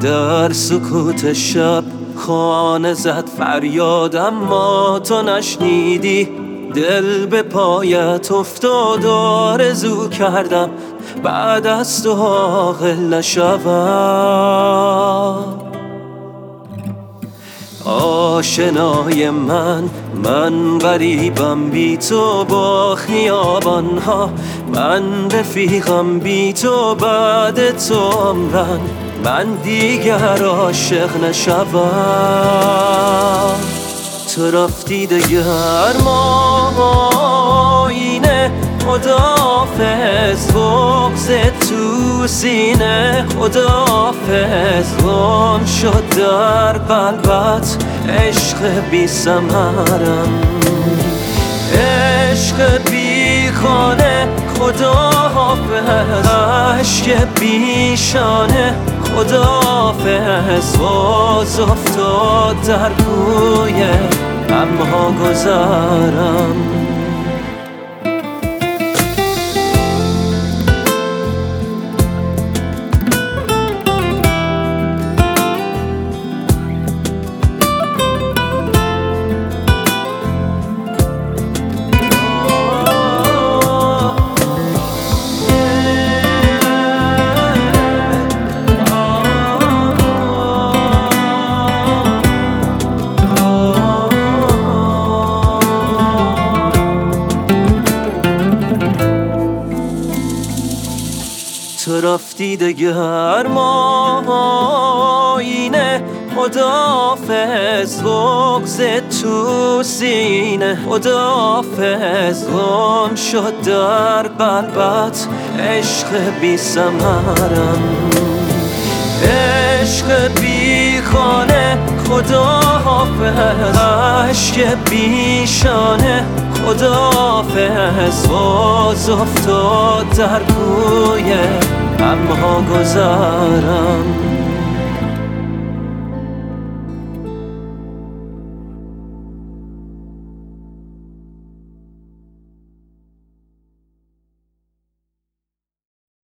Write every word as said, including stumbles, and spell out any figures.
در سکوت شب خانه زد فریاد اما تو نشنیدی. دل به پایت افتاد آرزو کردم بعد از تو عاقل نشوم. آشنای من من غریبم بی تو با خیابانها، من رفیقم بی تو بعد تو عمرن، من دیگر عاشق نشوم. تو رفتی دگر ما اینه خداحافظ، بغض تو سینه خداحافظ. گم شد در قلبت عشق بی ثمرم، عشق بی خانه خداحافظ، عشق بی شانه خداحافظ. باز افتاد در کوی اما گذرم. تو رفتی دگر ما اینه خداحافظ، بغض تو سینه خداحافظ. گم شد در قلبت عشق بی ثمرم، عشق بی خانه خداحافظ، عشق بی شانه خداحافظ. باز افتاد در کوی اما گذرم.